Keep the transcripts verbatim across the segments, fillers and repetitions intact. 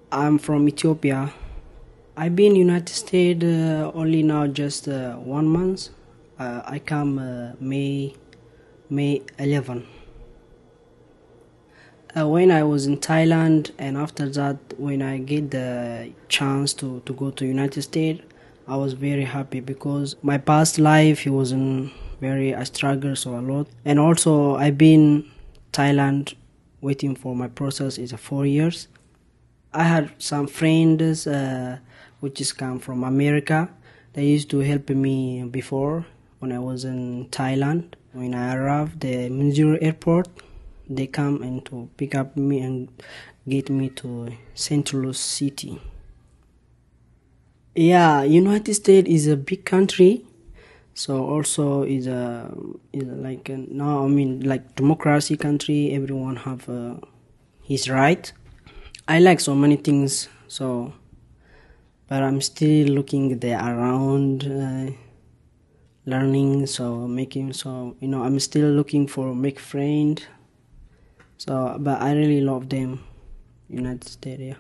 I'm from Ethiopia. I've been United States uh, only now just uh, one month. Uh, I come uh, May May eleventh. Uh, when I was in Thailand, and after that, when I get the chance to, to go to United States, I was very happy because my past life it wasn't very I struggled so a lot, and also I've been Thailand waiting for my process is four years. I had some friends uh, which is come from America. They used to help me before when I was in Thailand. When I arrived the Minjur airport, they come and to pick up me and get me to Saint Louis City. Yeah, United States is a big country, so also is a is a like a, no, I mean like democracy country. Everyone have uh, his right. I like so many things, so but I'm still looking there around, uh, learning, so making, so you know, I'm still looking for make friend. So, but I really love them, United States. Yeah.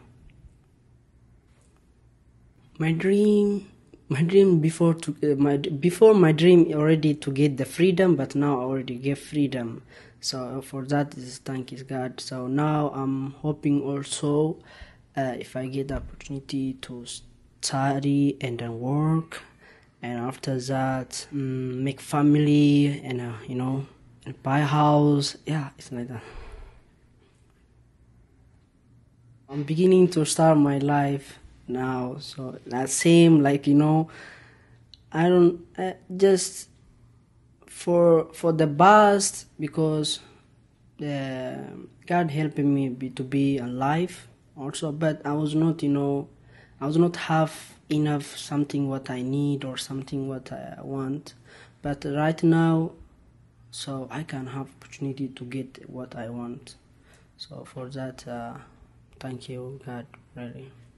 My dream, my dream before to uh, my before my dream already to get the freedom, but now I already get freedom. So for that is thank is God. So now I'm hoping also uh, if I get the opportunity to study and then work, and after that um, make family and uh, you know and buy a house. Yeah, it's like that. I'm beginning to start my life now, so that same like you know, I don't uh, just for for the past because uh, God helping me be, to be alive also, but I was not you know, I was not have enough something what I need or something what I want, but right now, so I can have opportunity to get what I want. So for that. Uh, Thank you, God, really.